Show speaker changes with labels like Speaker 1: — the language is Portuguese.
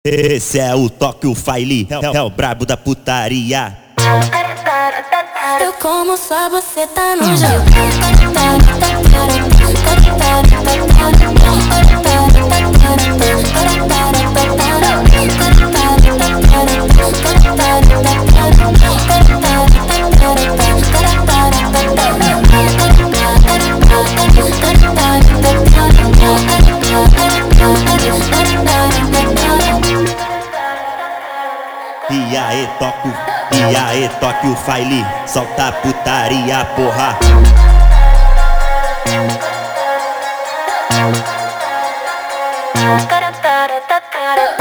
Speaker 1: Esse é o Tóquio File, é o brabo da putaria.
Speaker 2: Eu como só você tá no jogo.
Speaker 1: E aí, Tóquio File, solta a putaria, porra.
Speaker 2: Cara,